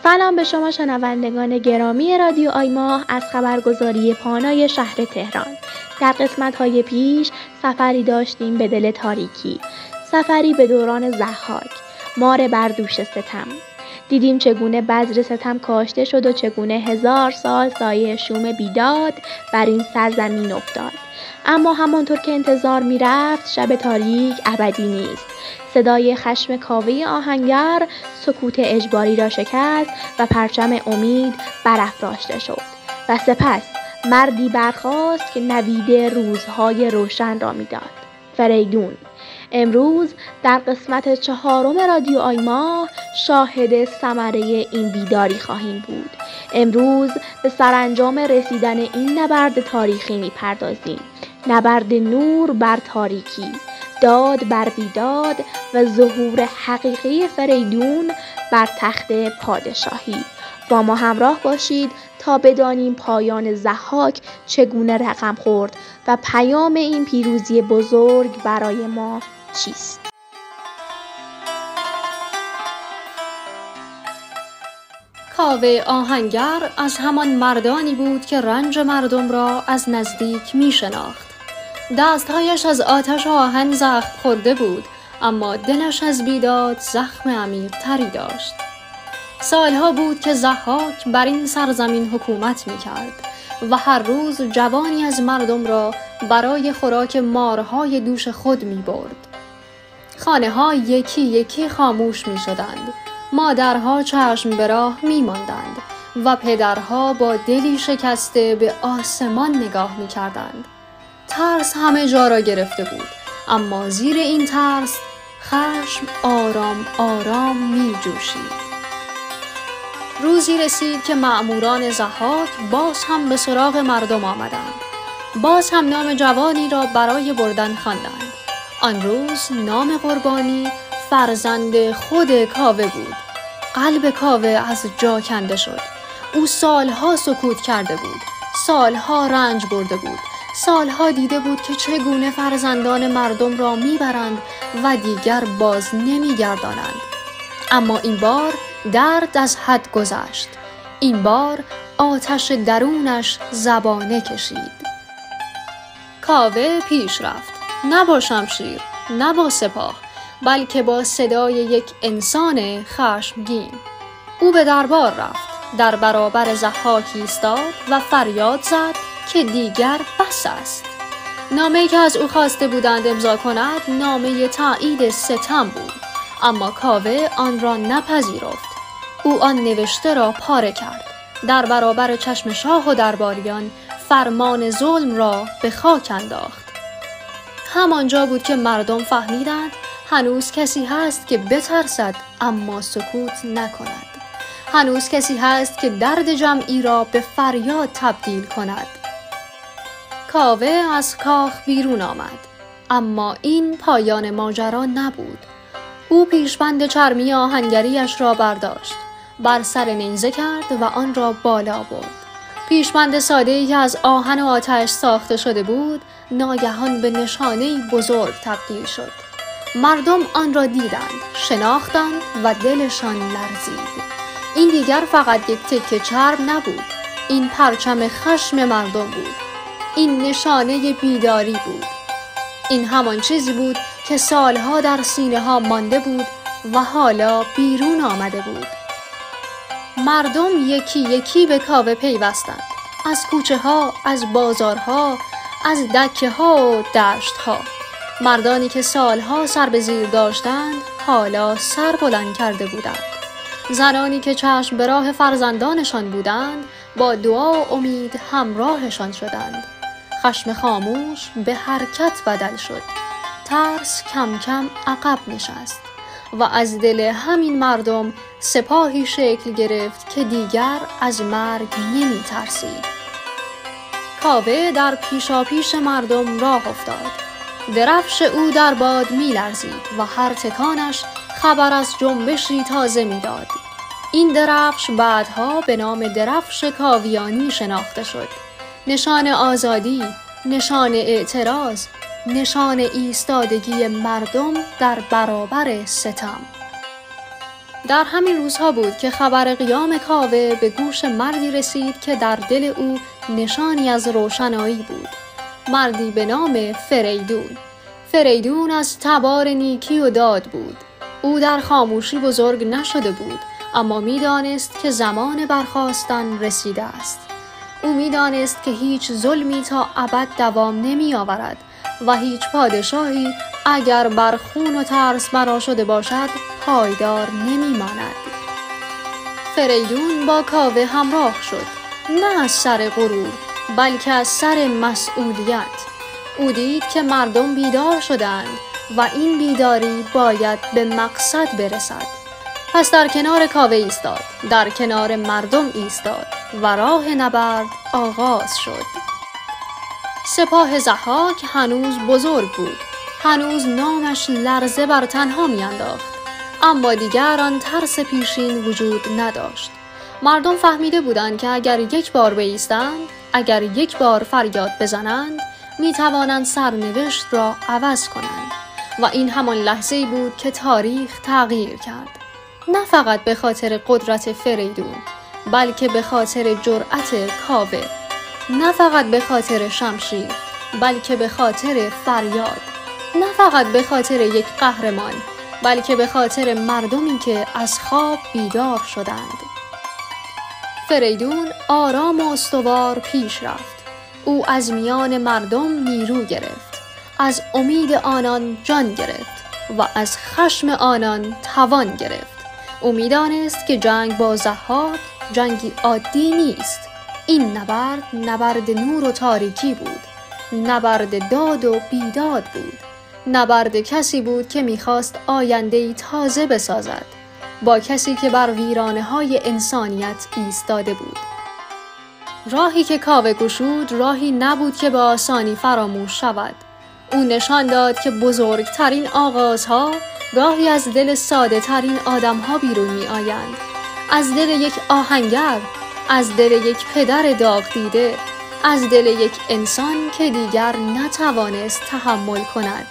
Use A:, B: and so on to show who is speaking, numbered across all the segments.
A: سلام به شما شنوندگان گرامی رادیو آیماه از خبرگزاری پانای شهر تهران. در قسمت‌های پیش سفری داشتیم به دل تاریکی، سفری به دوران ضحاک، مار بر دوش ستم. دیدیم چگونه بذر ستم کاشته شد و چگونه 1000 سال سایه شوم بیداد بر این سرزمین افتاد. اما همانطور که انتظار می‌رفت شب تاریک ابدی نیست. صدای خشم کاوه آهنگر سکوت اجباری را شکست و پرچم امید برافراشته شد و سپس مردی برخاست که نوید روزهای روشن را میداد. فریدون. امروز در قسمت 4 رادیو آیماه شاهد ثمره این بیداری خواهیم بود. امروز به سرانجام رسیدن این نبرد تاریخی میپردازیم. نبرد نور بر تاریکی، داد بر بیداد و ظهور حقیقی فریدون بر تخت پادشاهی. با ما همراه باشید تا بدانیم پایان ضحاک چگونه رقم خورد و پیام این پیروزی بزرگ برای ما چیست؟
B: کاوه آهنگر از همان مردانی بود که رنج مردم را از نزدیک می شناخت. دستهایش از آتش و آهن زخم خورده بود، اما دلش از بیداد زخم عمیق تری داشت. سالها بود که ضحاک بر این سرزمین حکومت می کرد و هر روز جوانی از مردم را برای خوراک مارهای دوش خود می برد. خانه ها یکی یکی خاموش می شدند، مادرها چشم به راه می ماندند و پدرها با دلی شکسته به آسمان نگاه می کردند. ترس همه جا را گرفته بود، اما زیر این ترس خشم آرام آرام می جوشید. روزی رسید که مأموران ضحاک باز هم به سراغ مردم آمدند. باز هم نام جوانی را برای بردن خواندند. آن روز نام قربانی فرزند خود کاوه بود. قلب کاوه از جا کنده شد. او سالها سکوت کرده بود، سالها رنج برده بود، سالها دیده بود که چگونه فرزندان مردم را میبرند و دیگر باز نمیگردانند. اما این بار درد از حد گذشت. این بار آتش درونش زبانه کشید. کاوه پیش رفت، نه با شمشیر، نه با سپاه، بلکه با صدای یک انسان خشمگین. او به دربار رفت، در برابر ضحاک ایستاد و فریاد زد که دیگر بس است. نامه‌ای که از او خواسته بودند امضا کند نامه تایید ستم بود، اما کاوه آن را نپذیرفت. او آن نوشته را پاره کرد. در برابر چشم شاه و درباریان فرمان ظلم را به خاک انداخت. همانجا بود که مردم فهمیدند هنوز کسی هست که بترسد اما سکوت نکند. هنوز کسی هست که درد جمعی را به فریاد تبدیل کند. کاوه از کاخ بیرون آمد، اما این پایان ماجرا نبود. او پیشبند چرمی آهنگریش را برداشت، بر سر نیزه کرد و آن را بالا برد. پیشبند ساده‌ای که از آهن و آتش ساخته شده بود ناگهان به نشانه‌ای بزرگ تبدیل شد. مردم آن را دیدند، شناختند و دلشان لرزید. این دیگر فقط یک تکه چرم نبود، این پرچم خشم مردم بود. این نشانه بیداری بود. این همان چیزی بود که سالها در سینه ها مانده بود و حالا بیرون آمده بود. مردم یکی یکی به کاوه پیوستند. از کوچه ها، از بازارها، از دکه ها و دشت ها. مردانی که سالها سر به زیر داشتند حالا سر بلند کرده بودند. زنانی که چشم به راه فرزندانشان بودند با دعا و امید همراهشان شدند. خشم خاموش به حرکت بدل شد. ترس کم کم عقب نشست و از دل همین مردم سپاهی شکل گرفت که دیگر از مرگ نمی ترسید. کاوه در پیشاپیش مردم راه افتاد. درفش او در باد می لرزید و هر تکانش خبر از جنبشی تازه می داد. این درفش بعدها به نام درفش کاویانی شناخته شد. نشان آزادی، نشان اعتراض، نشان ایستادگی مردم در برابر ستم. در همین روزها بود که خبر قیام کاوه به گوش مردی رسید که در دل او نشانی از روشنایی بود. مردی به نام فریدون. فریدون از تبار نیکی و داد بود. او در خاموشی بزرگ نشده بود، اما می‌دانست که زمان برخاستن رسیده است. او می‌دانست که هیچ ظلمی تا ابد دوام نمی‌آورد و هیچ پادشاهی اگر بر خون و ترس بنا شده باشد پایدار نمی‌ماند. فریدون با کاوه همراه شد، نه از سر غرور بلکه از سر مسئولیت. او دید که مردم بیدار شدند و این بیداری باید به مقصد برسد. پس در کنار کاوه ایستاد، در کنار مردم ایستاد و راه نبرد آغاز شد. سپاه ضحاک هنوز بزرگ بود، هنوز نامش لرزه بر تنها میانداخت، اما دیگر آن ترس پیشین وجود نداشت. مردم فهمیده بودند که اگر یک بار بایستند، اگر یک بار فریاد بزنند، می توانند سرنوشت را عوض کنند و این همان لحظه‌ای بود که تاریخ تغییر کرد. نه فقط به خاطر قدرت فریدون، بلکه به خاطر جرأت کاوه. نه فقط به خاطر شمشیر، بلکه به خاطر فریاد. نه فقط به خاطر یک قهرمان، بلکه به خاطر مردمی که از خواب بیدار شدند. فریدون آرام و استوار پیش رفت. او از میان مردم نیرو گرفت، از امید آنان جان گرفت و از خشم آنان توان گرفت. او می‌دانست که جنگ با ضحاک جنگی عادی نیست. این نبرد نور و تاریکی بود، نبرد داد و بیداد بود، نبرد کسی بود که می‌خواست آینده‌ای تازه بسازد، با کسی که بر ویرانه‌های انسانیت ایستاده بود. راهی که کاوه گشود راهی نبود که به آسانی فراموش شود. او نشان داد که بزرگترین آغازها گاهی از دل ساده ترین آدم‌ها بیرون می آیند. از دل یک آهنگر، از دل یک پدر داغ دیده، از دل یک انسان که دیگر نتوانست تحمل کند.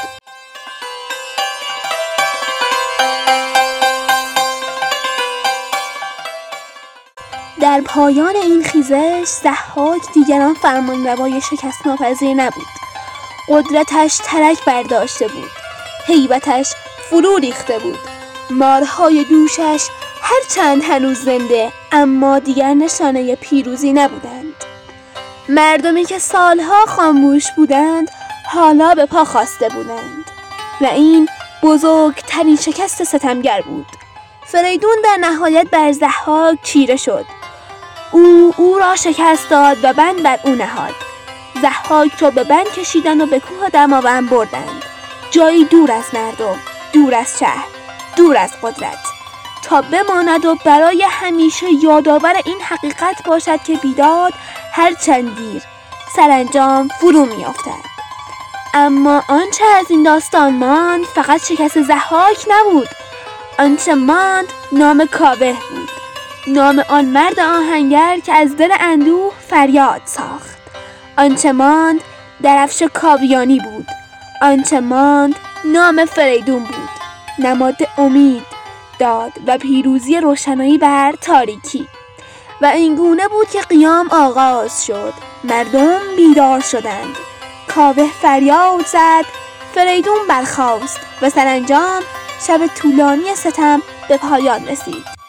A: در پایان این خیزش ضحاک دیگران فرمانروای شکست ناپذیر نبود. قدرتش ترک برداشته بود، هیبتش فرو ریخته بود. مارهای دوشش هرچند هنوز زنده اما دیگر نشانه پیروزی نبودند. مردمی که سالها خاموش بودند حالا به پا خاسته بودند و این بزرگترین شکست ستمگر بود. فریدون در نهایت بر ضحاک چیره شد. او را شکست داد و بند بر او نهاد. ضحاک را به بند کشیدند و به کوه دماوند بردند، جایی دور از مردم، دور از شهر، دور از قدرت، تا بماند و برای همیشه یادآور این حقیقت باشد که بیداد هرچند دیر سرانجام فرو می‌افتد. اما آنچه از این داستان ماند فقط شکست ضحاک نبود. آنچه ماند نام کاوه بود، نام آن مرد آهنگر که از دل اندوه فریاد ساخت. آنچه ماند درفش کاویانی بود. آنچه ماند نام فریدون بود، نماد امید، داد و پیروزی روشنایی بر تاریکی. و این گونه بود که قیام آغاز شد. مردم بیدار شدند، کاوه فریاد زد، فریدون برخاست و سرانجام شب طولانی ستم به پایان رسید.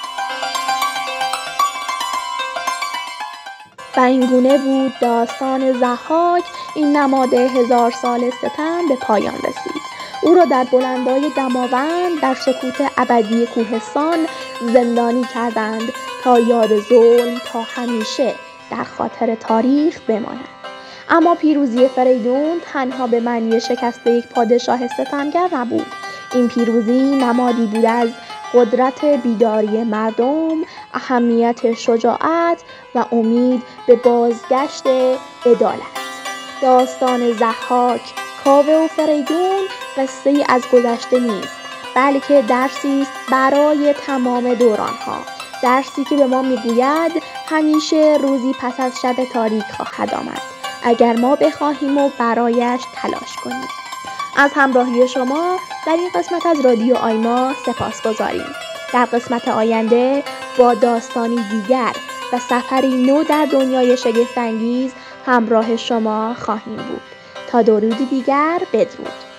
A: و این گونه بود داستان ضحاک، این نماد 1000 سال ستم به پایان رسید. او را در بلندای دماوند در سکوت ابدی کوهستان زندانی کردند تا یاد ظلم تا همیشه در خاطر تاریخ بماند. اما پیروزی فریدون تنها به معنی شکست یک پادشاه ستمگر نبود. این پیروزی نمادی بود از قدرت بیداری مردم، اهمیت شجاعت و امید به بازگشت عدالت. داستان ضحاک، کاوه و فریدون قصه ای از گذشته نیست، بلکه درسی است برای تمام دوران‌ها. درسی که به ما میگوید همیشه روزی پس از شب تاریک خواهد آمد اگر ما بخواهیم و برایش تلاش کنیم. از همراهی شما در این قسمت از رادیو آیما سپاسگزاریم. در قسمت آینده با داستانی دیگر و سفری نو در دنیای شگفت‌انگیز همراه شما خواهیم بود. تا درودی دیگر، بدرود.